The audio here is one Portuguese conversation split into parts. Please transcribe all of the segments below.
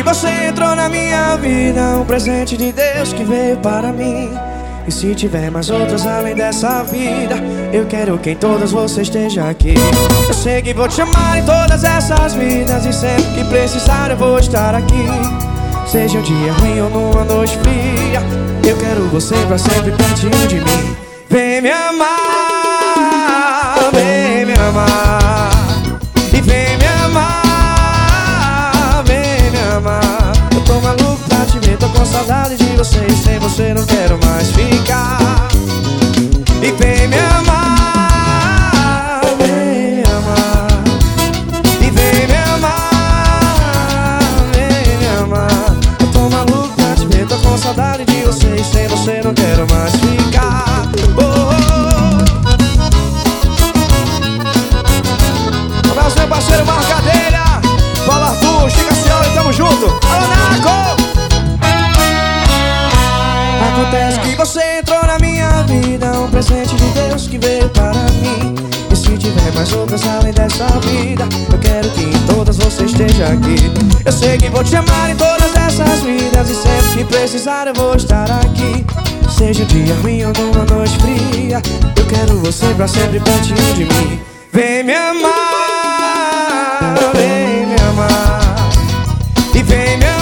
que você entrou na minha vida, um presente de Deus que veio para mim. E se tiver mais outras além dessa vida, eu quero que em todas você esteja aqui. Eu sei que vou te amar em todas essas vidas, e sempre que precisar eu vou estar aqui. Seja um dia ruim ou numa noite fria, eu quero você pra sempre pertinho de mim. Vem me amar, vem me amar, e vem me amar, vem me amar. Eu tô maluco pra te ver, tô com saudade de você, e sem você não quero mais ficar. E vem me amar, vem me amar, e vem me amar, vem me amar. Eu tô maluco pra te ver, tô com saudade de você, e sem você não quero mais ficar. Meu parceiro Marcadeira, fala Arthur, Chica Senhora, tamo junto. Alô, Naco! Acontece que você entrou na minha vida, um presente de Deus que veio para mim. E se tiver mais outras além dessa vida, eu quero que em todas você esteja aqui. Eu sei que vou te amar em todas essas vidas, e sempre que precisar eu vou estar aqui. Seja um dia ruim ou numa noite fria, eu quero você pra sempre pertinho de mim. Vem me amar, vem me amar, e vem me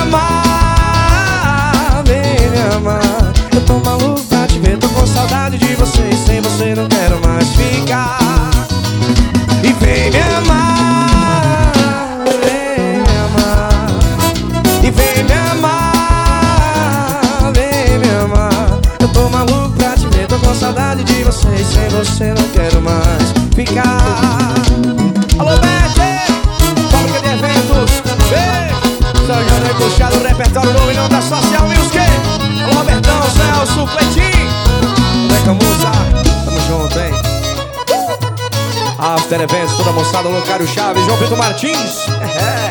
amar, vem me amar. Eu tô maluco pra te ver, tô com saudade de você, e sem você não quero mais ficar. E vem me amar, vem me amar, e vem me amar, vem me amar. Eu tô maluco pra te ver, tô com saudade de você, e sem você não quero mais ficar. Alô, Bete, fábrica de eventos, São José puxado o repertório novo e não da Social Music. Alô, Robertão, Celso, Cleitinho, Moleca Musa, tamo junto, hein? After Eventos, toda a moçada, Alô, Cário Chaves, João Vitor Martins.